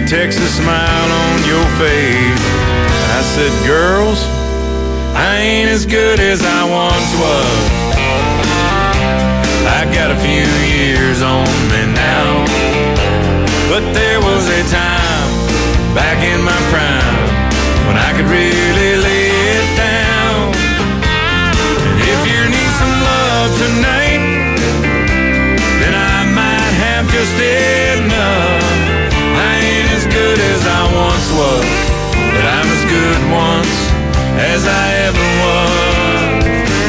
Texas smile on your face. I said, girls, I ain't as good as I once was. I got a few years on me now, but there was a time back in my prime when I could really lay it down. And if you need some love tonight, then I might have just enough. I ain't as good as I once was, but I'm as good once as I ever was.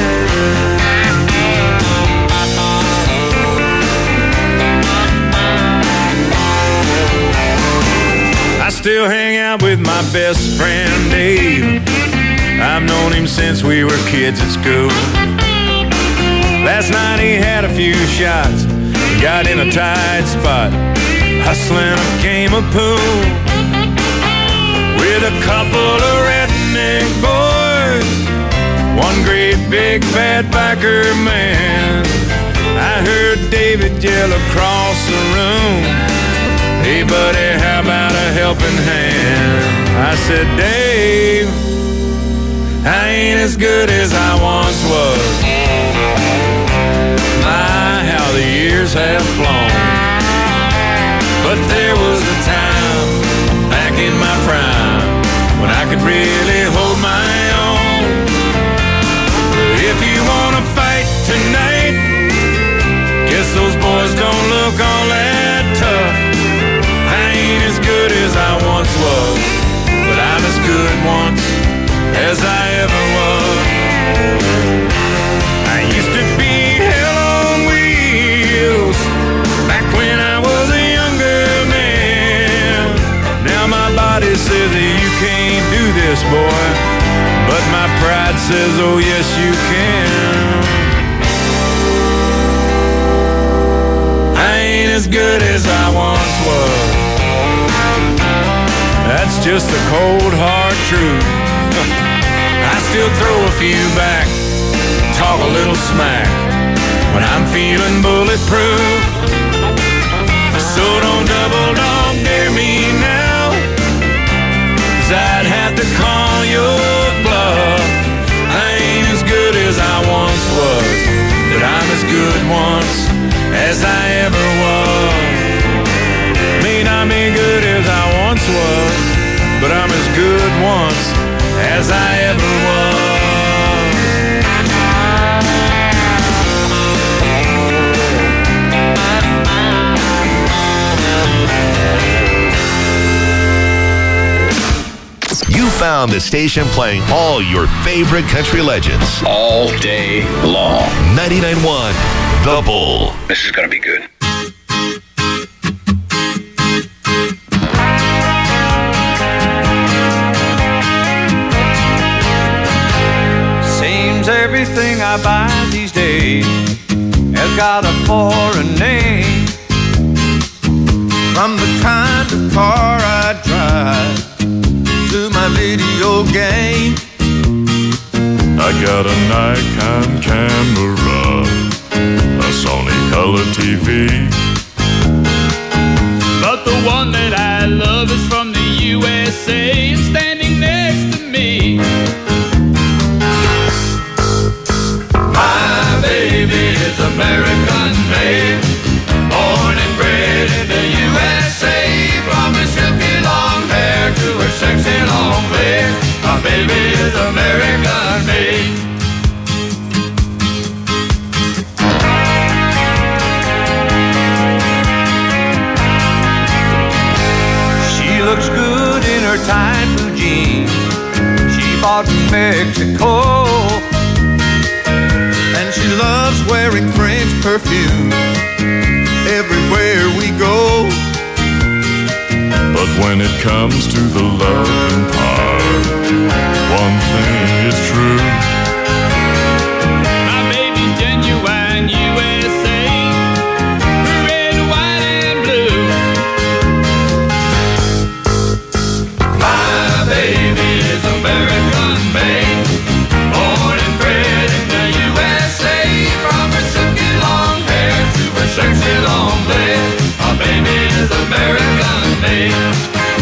I still hang out with my best friend Dave. I've known him since we were kids at school. Last night he had a few shots, got in a tight spot, hustling a game of pool with a couple of redneck boys, one great big fat biker man. I heard David yell across the room, hey buddy, how about a helping hand? I said, Dave, I ain't as good as I once was. My, how the years have flown. But there was a time back in my prime when I could really hold my own. If you wanna fight tonight, guess those boys don't look all that tough. I ain't as good as I once was, but I'm as good once as I ever was. I used to be hell on wheels back when I was a younger man. Now my body says that you can't do this, boy, but my pride says, oh yes you can. I ain't as good as I once was. That's just the cold hard truth. I still throw a few back, talk a little smack when I'm feeling bulletproof. So don't double dog dare me now, 'cause I'd have to call your bluff. I ain't as good as I once was, but I'm as good once as I ever was. May not be good as I once was, but I'm as good once as I ever was. You found the station playing all your favorite country legends all day long. 99.1 The Bull. This is gonna be good. Everything I buy these days has got a foreign name. From the kind of car I drive to my video game. I got a Nikon camera, a Sony color TV, but the one that I love is from the USA and standing next to me. My baby is American made, born and bred in the USA. From her silky long hair to her sexy long legs, my baby is American made. She looks good in her tight blue jeans she bought in Mexico. She loves wearing French perfume everywhere we go. but when it comes to the loving part, one thing is true. My baby's genuine USA, red, white, and blue. My baby is American made, born and bred in the USA. From her silky long hair to her sexy long legs, my baby is American made.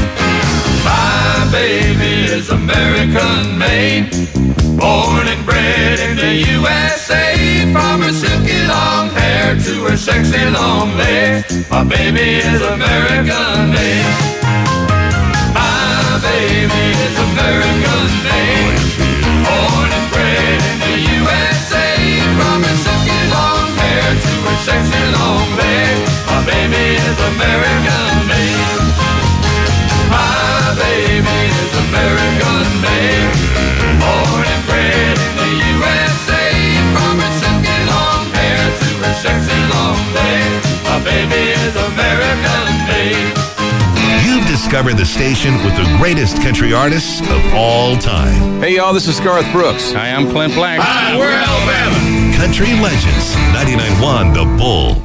American made. Born and bred in the USA. From her silky long hair to her sexy long legs, my baby is American made. My baby is American made. Born and bred in the USA. From her silky long hair to her sexy long legs, my baby is American made. My baby is American made. Born and bred in the USA. From her silky long hair to her sexy long legs, my baby is American made. You've discovered the station with the greatest country artists of all time. Hey, y'all, this is Garth Brooks. Hi, I'm Clint Black. Hi, we're Alabama. Country Legends, 99.1 The Bull.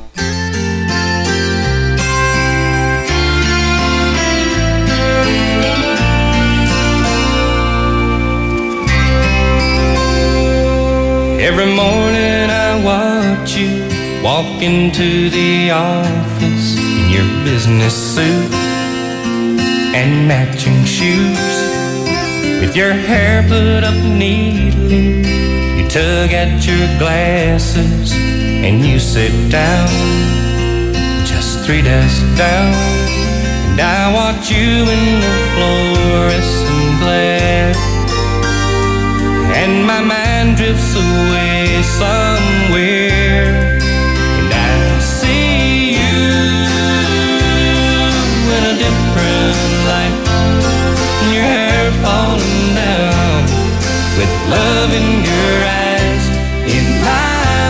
Every morning I watch you walk into the office in your business suit and matching shoes. With your hair put up neatly, you tug at your glasses and you sit down, just 3 desks down. And I watch you in the fluorescent glare, and my mind drifts away somewhere, and I see you in a different light. Your hair falling down, with love in your eyes. In my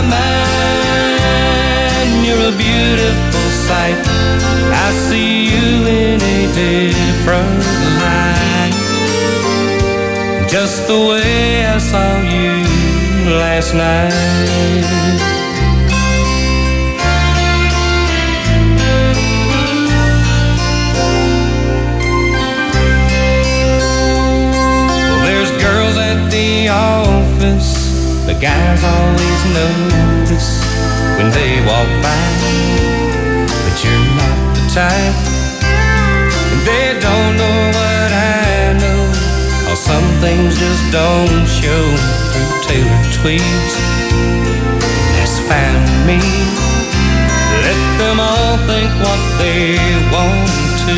mind, you're a beautiful sight. I see you in a different light, just the way I saw you last night. The office, the guys always notice when they walk by, but you're not the type, and they don't know what I know, 'cause some things just don't show through tailored tweeds. That's fine with me. Let them all think what they want to.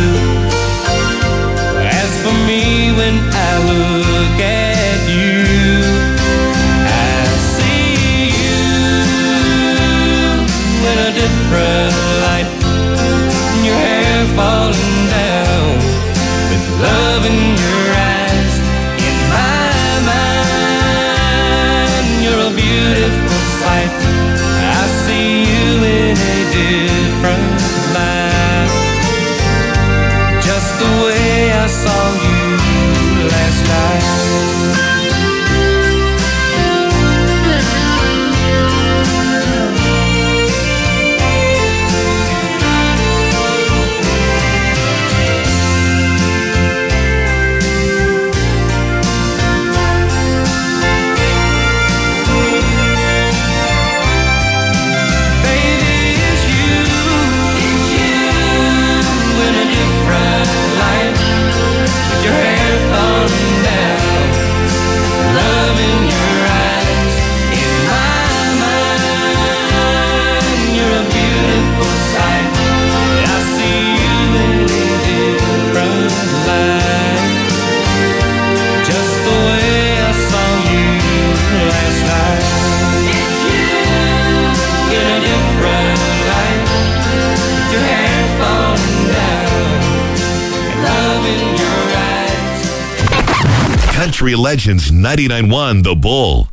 As for me, when I look at you, I see you in a different light. Your hair falling down, with love in your eyes. In my mind, you're a beautiful sight. I see you in a different light, just the way I saw you last night. Country Legends 99.1 The Bull.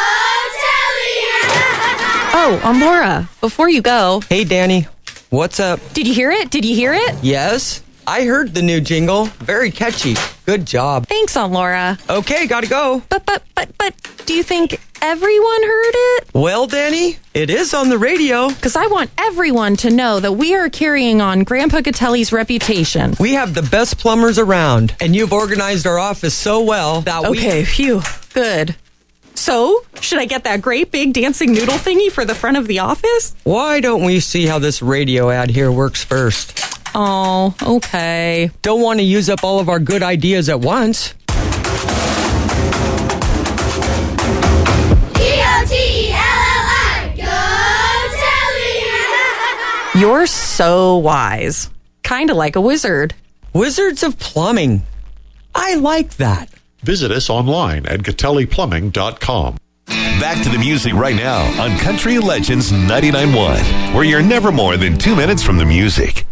Oh, I'm Laura. Before you go. Hey, Danny. What's up? Did you hear it? Did you hear it? Yes. I heard the new jingle. Very catchy. Good job. Thanks, Aunt Laura. Okay, gotta go. But, do you think everyone heard it? Well, Danny, it is on the radio. Because I want everyone to know that we are carrying on Grandpa Gatelli's reputation. We have the best plumbers around, and you've organized our office so well that Okay, phew. Good. So, should I get that great big dancing noodle thingy for the front of the office? Why don't we see how this radio ad here works first? Oh, okay. Don't want to use up all of our good ideas at once. You're so wise. Kind of like a wizard. Wizards of Plumbing. I like that. Visit us online at GatelliPlumbing.com. Back to the music right now on Country Legends 99.1, where you're never more than 2 minutes from the music.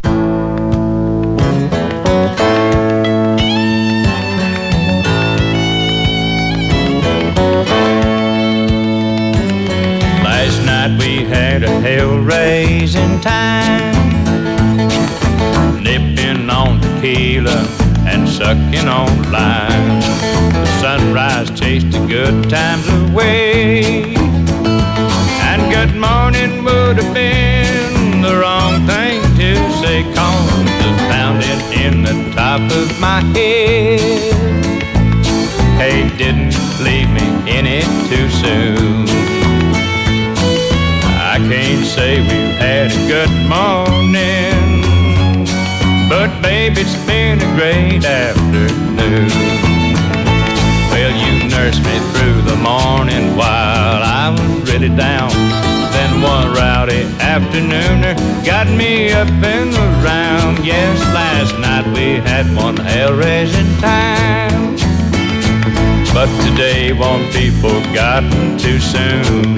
Last night we had a hell-raising time, nipping on tequila and sucking on lime. The sunrise chased the good times away, and good morning would have been the wrong thing to say, 'cause the pounding in the top of my head, hey, didn't leave me any too soon. I can't say we've had a good morning, but babe, it's been a great afternoon. Well, you nursed me through the morning while I was really down. Then one rowdy afternooner got me up and around. Yes, last night we had one hell-raising time, but today won't be forgotten too soon.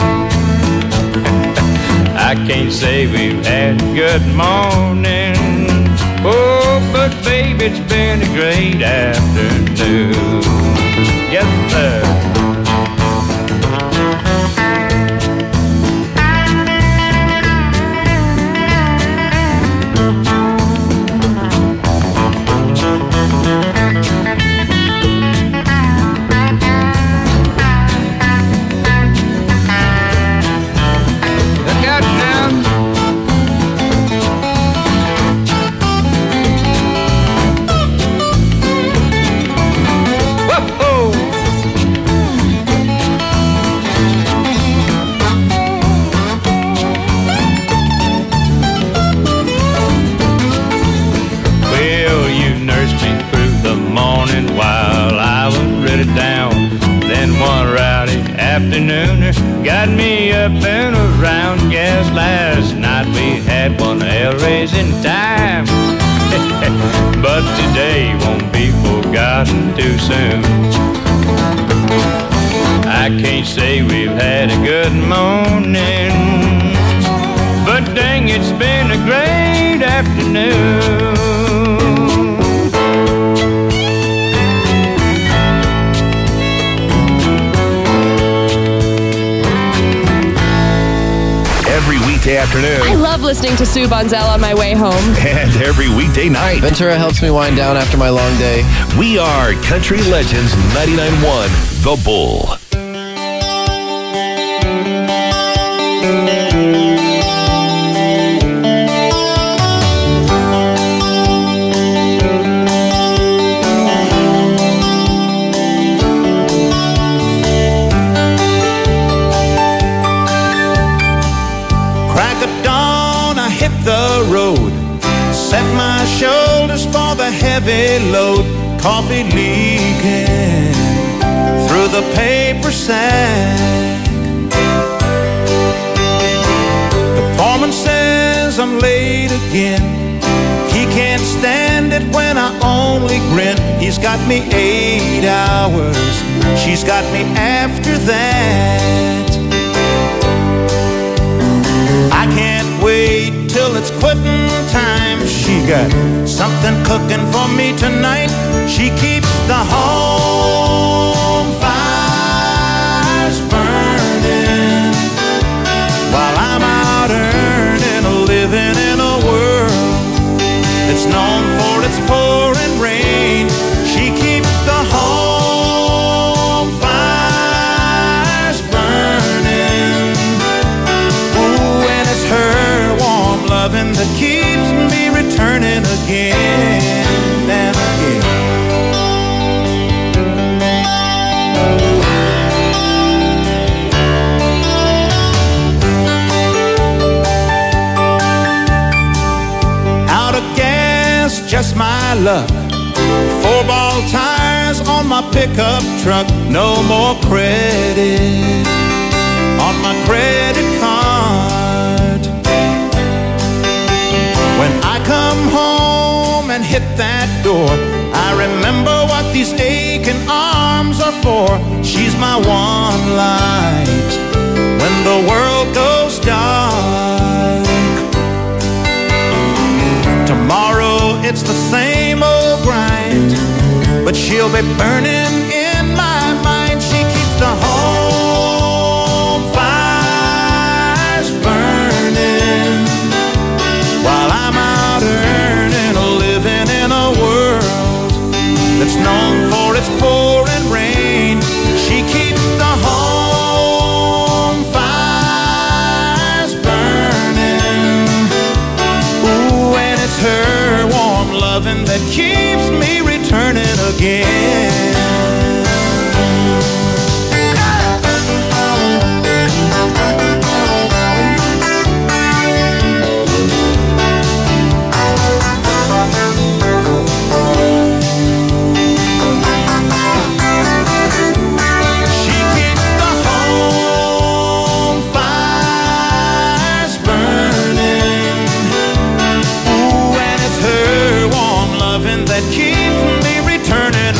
I can't say we've had a good morning, oh, but babe, it's been a great afternoon. Yes, sir. Look out now. While I was really down, then one rowdy afternooner got me up and around. Yes, last night we had one hell-raising time, but today won't be forgotten too soon. I can't say we've had a good morning, but dang, it's been a great afternoon. Every weekday afternoon. I love listening to Sue Bonzel on my way home. And every weekday night. Ventura helps me wind down after my long day. We are Country Legends 99.1, The Bull. The road, set my shoulders for the heavy load, coffee leaking through the paper sack. The foreman says I'm late again. He can't stand it when I only grin. He's got me 8 hours, she's got me after that. I can't wait till it's quitting time. She got something cooking for me tonight. She keeps the home fires burning while I'm out earning a living in a world that's known for its pouring rain. She keeps the home fires burning. Ooh, and it's her warm loving that keeps me returning again and again. Out of gas, just my luck. 4-ball tires on my pickup truck. No more credit on my credit card. hit that door, I remember what these aching arms are for. She's my one light when the world goes dark. Tomorrow it's the same old grind, but she'll be burning in my mind. She keeps the home fires burning while I'm out earning a living in a world that's known for its pouring rain. She keeps the home fires burning. Ooh, and it's her warm loving that keeps me returning again. That keeps me returning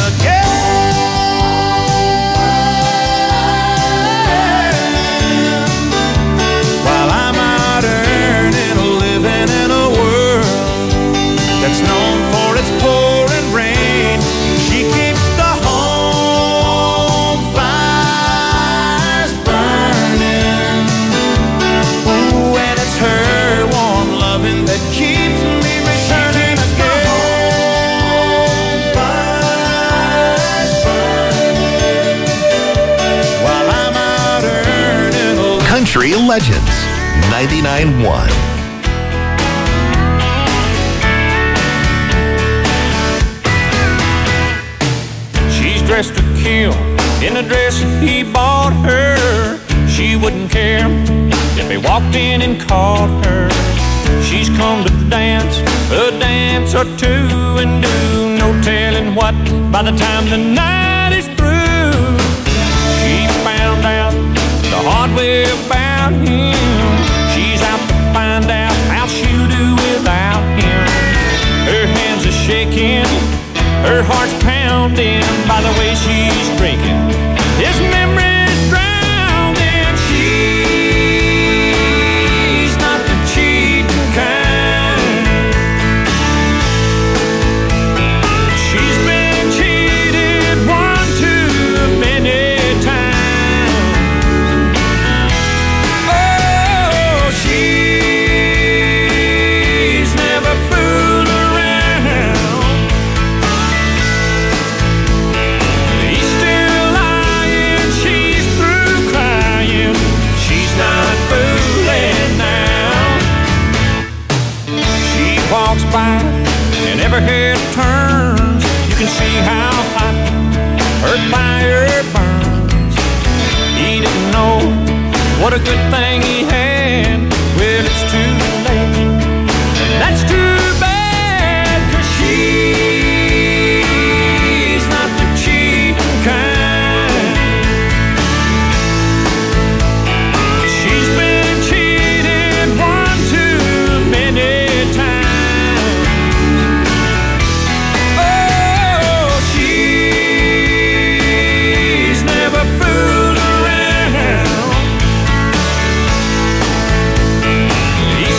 again. While I'm out earning a living in a world that's known for its pouring rain. She keeps the home fires burning. Ooh, and it's her warm loving that keeps me returning again. Country Legends 99.1. She's dressed to kill in a dress he bought her. She wouldn't care if he walked in and called her. She's come to dance a dance or two and do no telling what by the time the night is through. She found out the hard way about him. She's out to find out how she'll do without him. Her hands are shaking, her heart's pounding by the way she's drinking. His memory's drowning. She's not the cheating kind. She's been cheated one too many times. Oh, she's never fooled around. He's still lying, she's through crying. She's not fooling now. She walks by and every head turns. You can see how hot her fire burns. He didn't know what a good thing he had. Well, it's too late. That's too bad, 'cause she's not the cheating kind. She's been cheated one too many times. Oh, she's never fooled around. He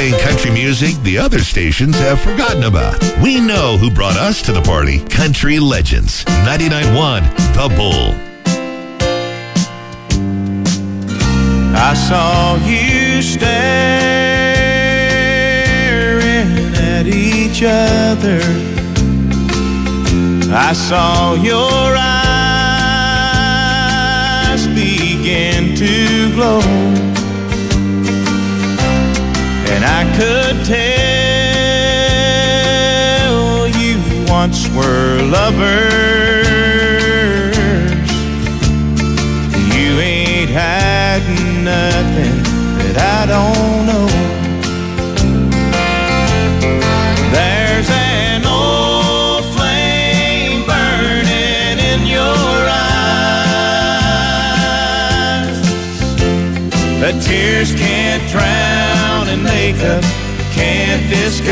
playing country music the other stations have forgotten about. We know who brought us to the party. Country Legends, 99.1 The Bull. I saw you staring at each other. I saw your eyes begin to glow, and I could tell you once were lovers. You ain't had nothing that I don't know. There's an old flame burning in your eyes that tears can't drown and makeup can't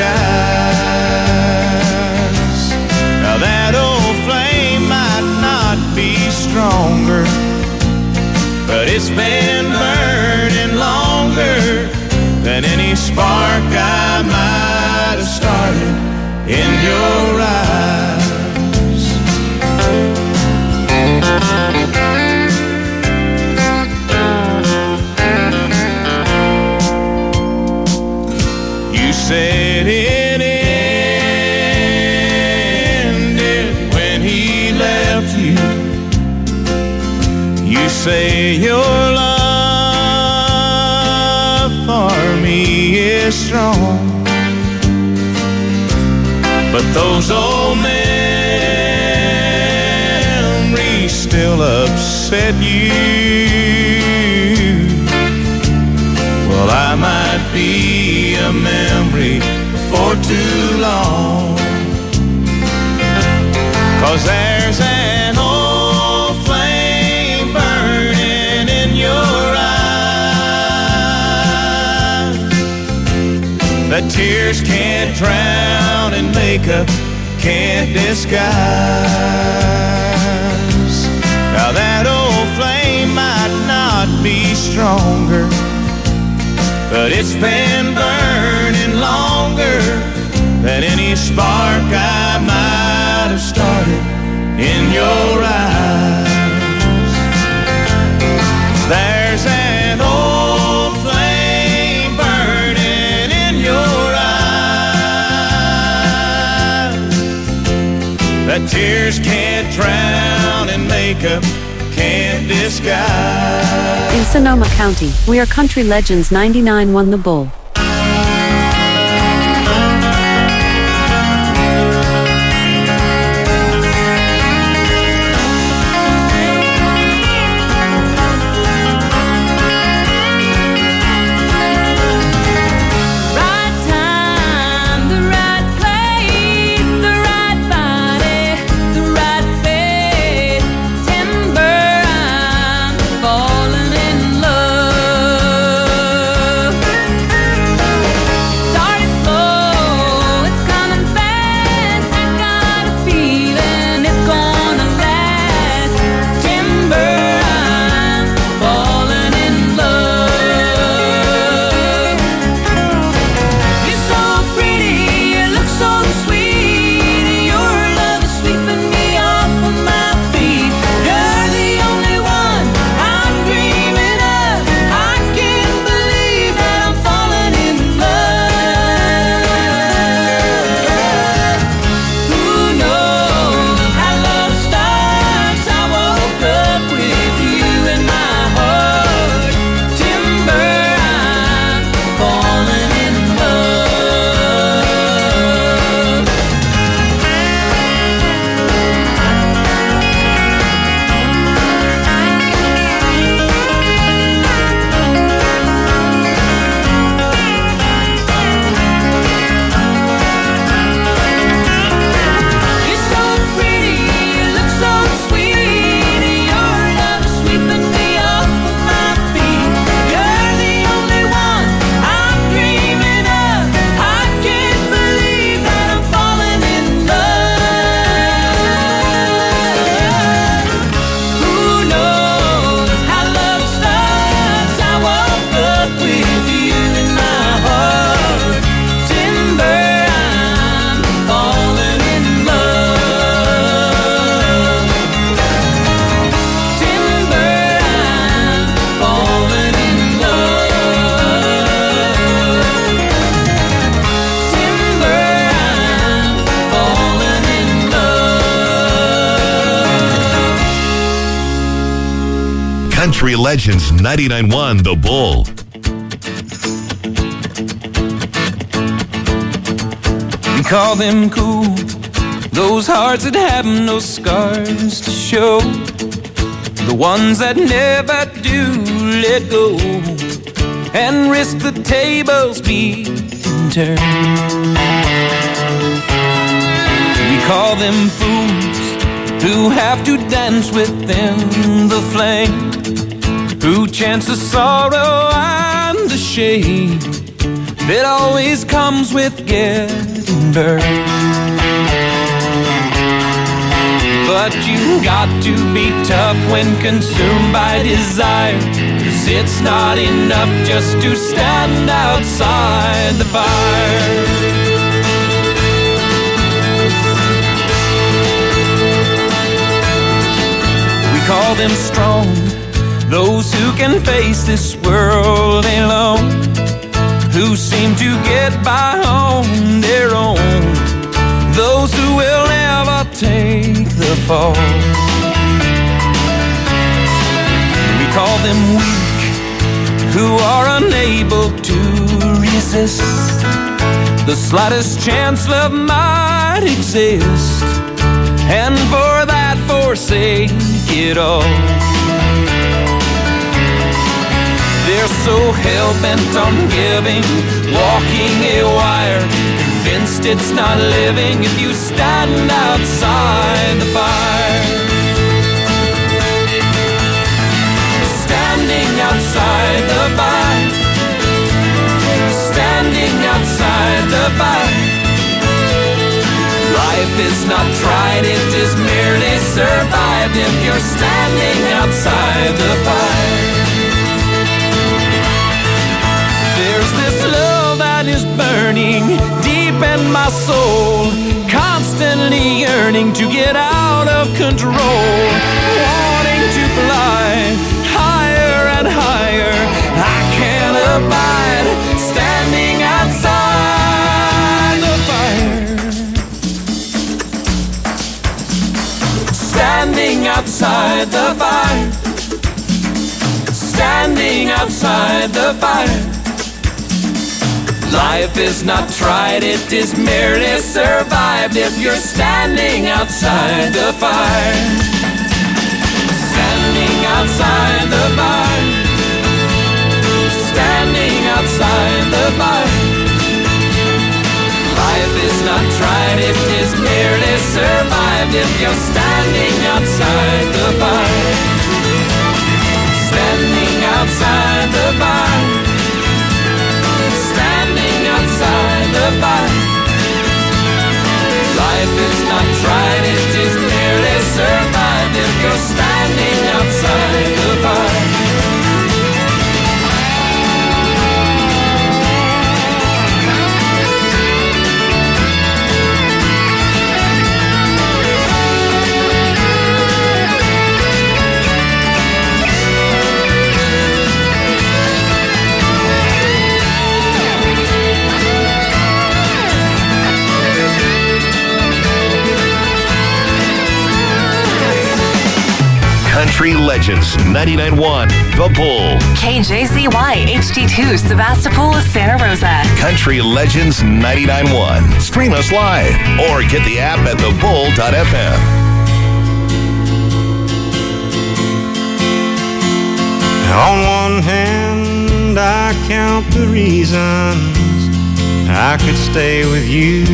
disguise. Now that old flame might not be stronger, but it's been burning longer than any spark I might have started in your eyes. You said it ended when he left you. You say your love for me is strong, but those old memories still upset you. Well, I might be a memory for too long, 'cause there's an old flame burning in your eyes that tears can't drown and makeup can't disguise. Now that old flame might not be stronger, but it's been burning longer than any spark I might have started in your eyes. There's an old flame burning in your eyes that tears can't drown and makeup can't disguise. In Sonoma County, we are Country Legends 99.1 The Bull. Legends 99.1 The Bull. We call them cool, those hearts that have no scars to show, the ones that never do let go and risk the tables being turned. We call them fools who have to dance within the flame, who chance the sorrow and the shame that always comes with getting burned. But you got to be tough when consumed by desire, 'cause it's not enough just to stand outside the fire. We call them strong, those who can face this world alone, who seem to get by on their own, those who will never take the fall. We call them weak, who are unable to resist the slightest chance love might exist, and for that forsake it all. They're so hell-bent on giving, walking a wire, convinced it's not living if you stand outside the fire. Standing outside the fire, standing outside the fire. Life is not tried, it is merely survived if you're standing outside the fire. There's this love that is burning deep in my soul, constantly yearning to get out of control, wanting to fly higher and higher. I can't abide standing outside the fire. Standing outside the fire, standing outside the fire. Life is not tried, it is merely survived if you're standing outside the fire. Standing outside the fire, standing outside the fire. Life is not tried, it is merely survived if you're standing outside the fire. Standing outside the fire, standing outside the fire. Life is not tried, it is merely survived if you're standing outside the fire. Country Legends 99.1 The Bull. KJZY HD2 Sebastopol, Santa Rosa. Country Legends 99.1. Stream us live or get the app at thebull.fm. On one hand, I count the reasons I could stay with you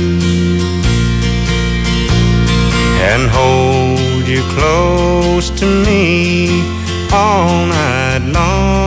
and hold you close to me all night long.